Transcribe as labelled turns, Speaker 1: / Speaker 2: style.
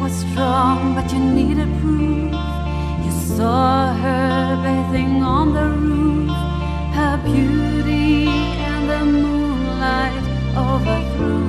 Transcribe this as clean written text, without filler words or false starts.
Speaker 1: was strong, but you needed proof. You saw her bathing on the roof, her beauty and the moonlight overthrew.